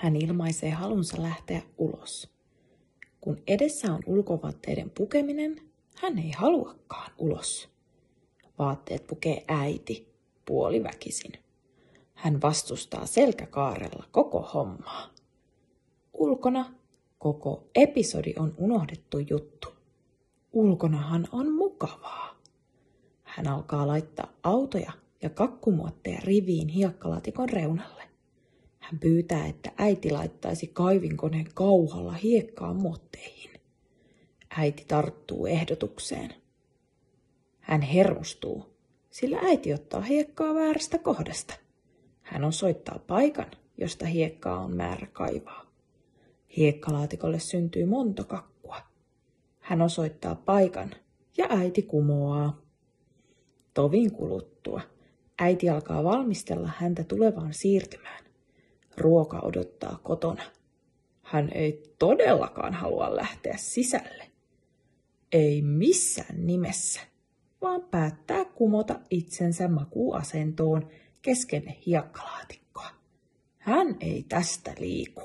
Hän ilmaisee halunsa lähteä ulos. Kun edessä on ulkovaatteiden pukeminen, hän ei haluakaan ulos. Vaatteet pukee äiti puoliväkisin. Hän vastustaa selkäkaarella koko hommaa. Ulkona koko episodi on unohdettu juttu. Ulkonahan on mukavaa. Hän alkaa laittaa autoja ja kakkumuotteja riviin hiekkalaatikon reunalle. Hän pyytää, että äiti laittaisi kaivinkoneen kauhalla hiekkaa muotteihin. Äiti tarttuu ehdotukseen. Hän hermostuu, sillä äiti ottaa hiekkaa väärästä kohdasta. Hän osoittaa paikan, josta hiekkaa on määrä kaivaa. Hiekkalaatikolle syntyy monta kakkua. Hän osoittaa paikan ja äiti kumoaa. Tovin kuluttua äiti alkaa valmistella häntä tulevaan siirtymään. Ruoka odottaa kotona. Hän ei todellakaan halua lähteä sisälle. Ei missään nimessä, vaan päättää kumota itsensä makuuasentoon kesken hiekkalaatikkoa. Hän ei tästä liiku.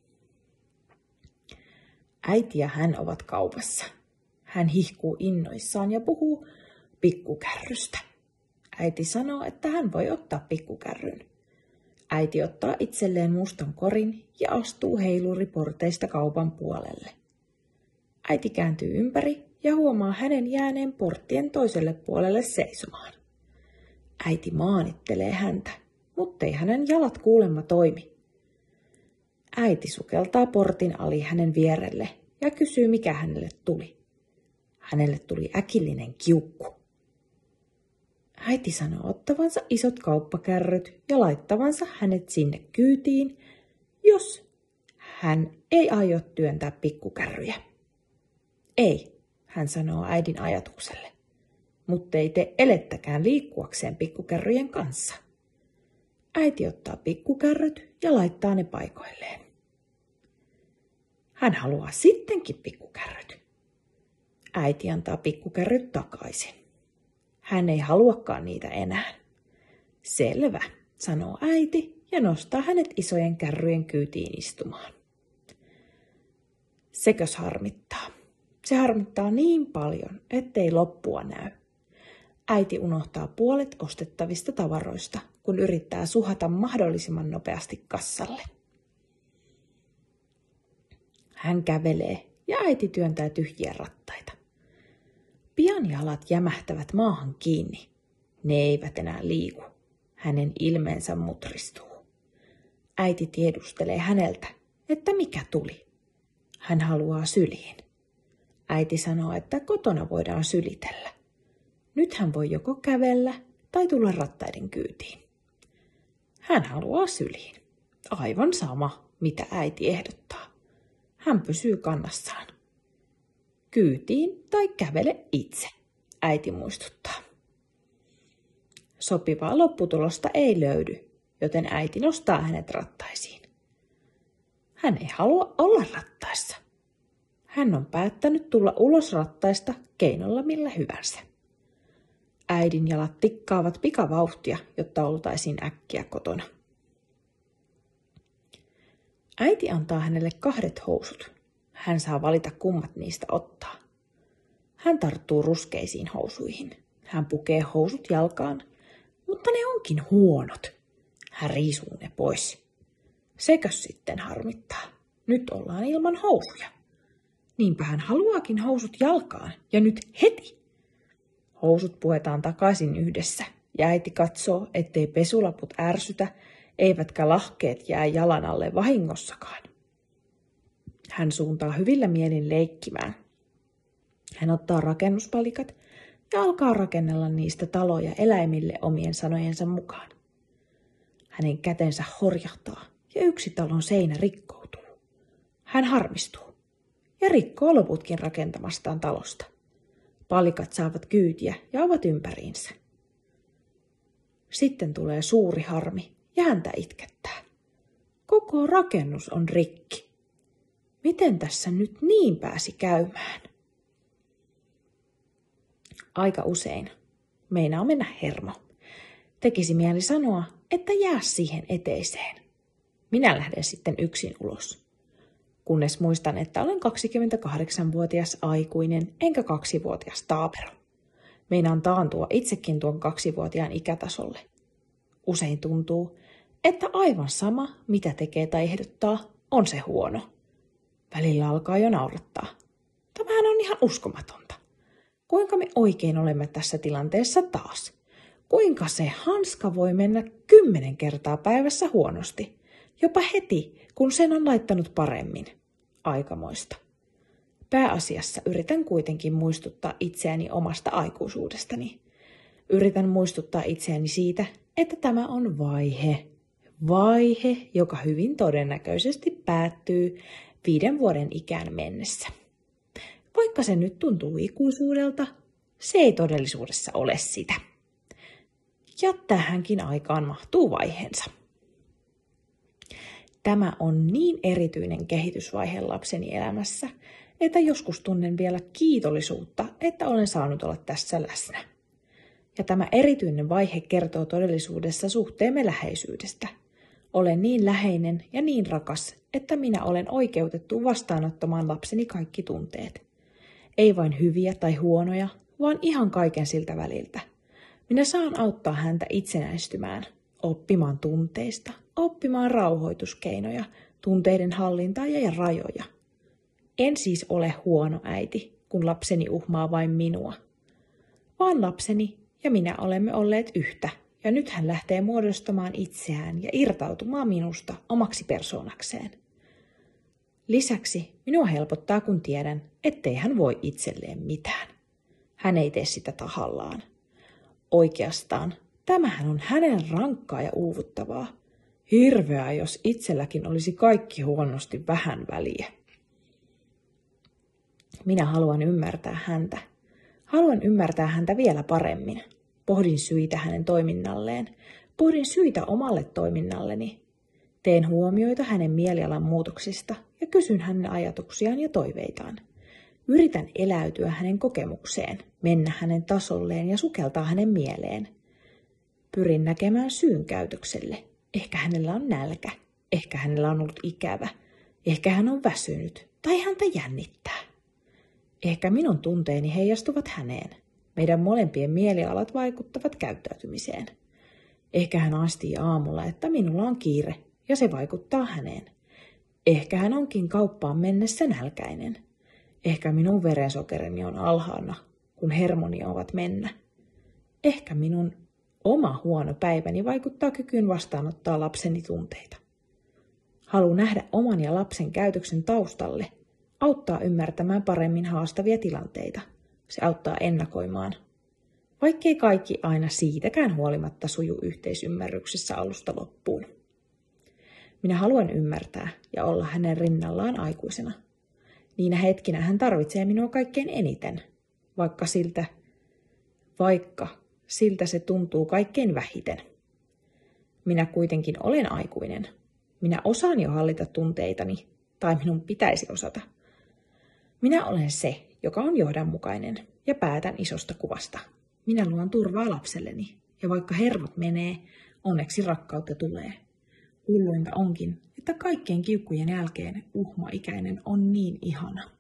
Äiti ja hän ovat kaupassa. Hän hihkuu innoissaan ja puhuu pikkukärrystä. Äiti sanoo, että hän voi ottaa pikkukärryn. Äiti ottaa itselleen mustan korin ja astuu heiluriporteista kaupan puolelle. Äiti kääntyy ympäri ja huomaa hänen jääneen porttien toiselle puolelle seisomaan. Äiti maanittelee häntä, muttei hänen jalat kuulemma toimi. Äiti sukeltaa portin ali hänen vierelle ja kysyy, mikä hänelle tuli. Hänelle tuli äkillinen kiukku. Äiti sanoo ottavansa isot kauppakärryt ja laittavansa hänet sinne kyytiin, jos hän ei aio työntää pikkukärryjä. Ei, hän sanoo äidin ajatukselle, mutta ei tee elettäkään liikkuakseen pikkukärryjen kanssa. Äiti ottaa pikkukärryt ja laittaa ne paikoilleen. Hän haluaa sittenkin pikkukärryt. Äiti antaa pikkukärryt takaisin. Hän ei haluakaan niitä enää. Selvä, sanoo äiti ja nostaa hänet isojen kärryjen kyytiin istumaan. Sekös harmittaa? Se harmittaa niin paljon, ettei loppua näy. Äiti unohtaa puolet ostettavista tavaroista, kun yrittää suhata mahdollisimman nopeasti kassalle. Hän kävelee ja äiti työntää tyhjiä rattaita. Pian jalat jämähtävät maahan kiinni. Ne eivät enää liiku. Hänen ilmeensä mutristuu. Äiti tiedustelee häneltä, että mikä tuli. Hän haluaa syliin. Äiti sanoo, että kotona voidaan sylitellä. Nyt hän voi joko kävellä tai tulla rattaiden kyytiin. Hän haluaa syliin. Aivan sama, mitä äiti ehdottaa. Hän pysyy kannassaan. Kyytiin tai kävele itse, äiti muistuttaa. Sopivaa lopputulosta ei löydy, joten äiti nostaa hänet rattaisiin. Hän ei halua olla rattaissa. Hän on päättänyt tulla ulos rattaista keinolla millä hyvänsä. Äidin jalat tikkaavat pikavauhtia, jotta oltaisiin äkkiä kotona. Äiti antaa hänelle 2 housut. Hän saa valita kummat niistä ottaa. Hän tarttuu ruskeisiin housuihin. Hän pukee housut jalkaan, mutta ne onkin huonot. Hän riisuu ne pois. Sekös sitten harmittaa? Nyt ollaan ilman housuja. Niinpä hän haluaakin housut jalkaan ja nyt heti. Housut puetaan takaisin yhdessä ja äiti katsoo, ettei pesulaput ärsytä, eivätkä lahkeet jää jalan alle vahingossakaan. Hän suuntaa hyvillä mielin leikkimään. Hän ottaa rakennuspalikat ja alkaa rakennella niistä taloja eläimille omien sanojensa mukaan. Hänen kätensä horjahtaa ja yksi talon seinä rikkoutuu. Hän harmistuu ja rikkoo loputkin rakentamastaan talosta. Palikat saavat kyytiä ja ovat ympäriinsä. Sitten tulee suuri harmi ja häntä itkettää. Koko rakennus on rikki. Miten tässä nyt niin pääsi käymään? Aika usein meinaa mennä hermo. Tekisi mieli sanoa, että jää siihen eteiseen. Minä lähden sitten yksin ulos. Kunnes muistan, että olen 28-vuotias aikuinen enkä 2-vuotias taapero. Meinaan taantua itsekin tuon 2-vuotiaan ikätasolle. Usein tuntuu, että aivan sama, mitä tekee tai ehdottaa, on se huono. Välillä alkaa jo naurattaa. Tämähän on ihan uskomatonta. Kuinka me oikein olemme tässä tilanteessa taas? Kuinka se hanska voi mennä 10 kertaa päivässä huonosti? Jopa heti, kun sen on laittanut paremmin. Aikamoista. Pääasiassa yritän kuitenkin muistuttaa itseäni omasta aikuisuudestani. Yritän muistuttaa itseäni siitä, että tämä on vaihe. Vaihe, joka hyvin todennäköisesti päättyy 5 vuoden ikään mennessä. Vaikka se nyt tuntuu ikuisuudelta, se ei todellisuudessa ole sitä. Ja tähänkin aikaan mahtuu vaiheensa. Tämä on niin erityinen kehitysvaihe lapseni elämässä, että joskus tunnen vielä kiitollisuutta, että olen saanut olla tässä läsnä. Ja tämä erityinen vaihe kertoo todellisuudessa suhteemme läheisyydestä. Olen niin läheinen ja niin rakas, että minä olen oikeutettu vastaanottamaan lapseni kaikki tunteet. Ei vain hyviä tai huonoja, vaan ihan kaiken siltä väliltä. Minä saan auttaa häntä itsenäistymään, oppimaan tunteista, oppimaan rauhoituskeinoja, tunteiden hallintaa ja rajoja. En siis ole huono äiti, kun lapseni uhmaa vain minua. Vaan lapseni ja minä olemme olleet yhtä, ja nyt hän lähtee muodostamaan itseään ja irtautumaan minusta omaksi persoonakseen. Lisäksi minua helpottaa, kun tiedän, ettei hän voi itselleen mitään. Hän ei tee sitä tahallaan. Oikeastaan tämähän on hänen rankkaa ja uuvuttavaa. Hirveää, jos itselläkin olisi kaikki huonosti vähän väliä. Minä haluan ymmärtää häntä. Haluan ymmärtää häntä vielä paremmin. Pohdin syitä hänen toiminnalleen. Pohdin syitä omalle toiminnalleni. Teen huomioita hänen mielialan muutoksista ja kysyn hänen ajatuksiaan ja toiveitaan. Yritän eläytyä hänen kokemukseen, mennä hänen tasolleen ja sukeltaa hänen mieleen. Pyrin näkemään syyn käytökselle. Ehkä hänellä on nälkä, ehkä hänellä on ollut ikävä, ehkä hän on väsynyt tai häntä jännittää. Ehkä minun tunteeni heijastuvat häneen. Meidän molempien mielialat vaikuttavat käyttäytymiseen. Ehkä hän aistii aamulla, että minulla on kiire ja se vaikuttaa häneen. Ehkä hän onkin kauppaan mennessä nälkäinen. Ehkä minun verensokerini on alhaana, kun hermoni ovat mennä. Ehkä minun oma huono päiväni vaikuttaa kykyyn vastaanottaa lapseni tunteita. Haluan nähdä oman ja lapsen käytöksen taustalle, auttaa ymmärtämään paremmin haastavia tilanteita. Se auttaa ennakoimaan. Vaikkei kaikki aina siitäkään huolimatta suju yhteisymmärryksessä alusta loppuun. Minä haluan ymmärtää ja olla hänen rinnallaan aikuisena. Niinä hetkinä hän tarvitsee minua kaikkein eniten, vaikka siltä se tuntuu kaikkein vähiten. Minä kuitenkin olen aikuinen. Minä osaan jo hallita tunteitani, tai minun pitäisi osata. Minä olen se, joka on johdonmukainen ja päätän isosta kuvasta. Minä luon turvaa lapselleni, ja vaikka hermot menee, onneksi rakkautta tulee. Hulluinta onkin, että kaikkien kiukkujen jälkeen uhma-ikäinen on niin ihana.